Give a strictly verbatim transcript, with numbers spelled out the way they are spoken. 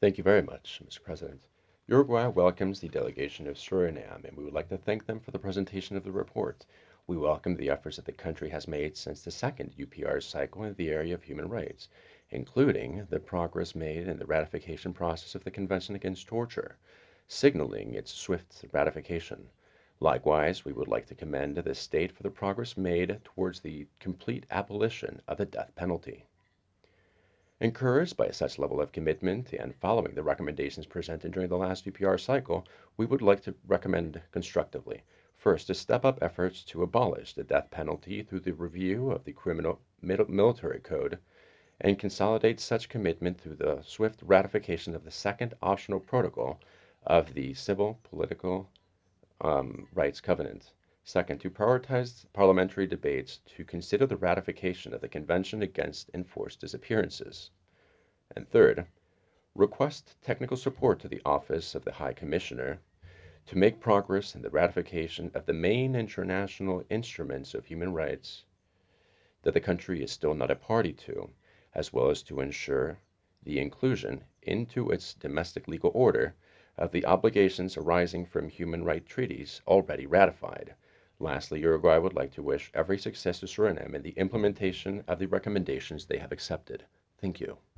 Thank you very much, Mister President. Uruguay welcomes the delegation of Suriname, and we would like to thank them for the presentation of the report. We welcome the efforts that the country has made since the second U P R cycle in the area of human rights, including the progress made in the ratification process of the Convention Against Torture, signaling its swift ratification. Likewise, we would like to commend the state for the progress made towards the complete abolition of the death penalty. Encouraged by such level of commitment and following the recommendations presented during the last U P R cycle, we would like to recommend constructively. First, to step up efforts to abolish the death penalty through the review of the criminal military code and consolidate such commitment through the swift ratification of the second optional protocol of the Civil Political um, Rights Covenant. Second, to prioritize parliamentary debates to consider the ratification of the Convention Against Enforced Disappearances. And third, request technical support to the Office of the High Commissioner to make progress in the ratification of the main international instruments of human rights that the country is still not a party to, as well as to ensure the inclusion into its domestic legal order of the obligations arising from human rights treaties already ratified. Lastly, Uruguay would like to wish every success to Suriname in the implementation of the recommendations they have accepted. Thank you.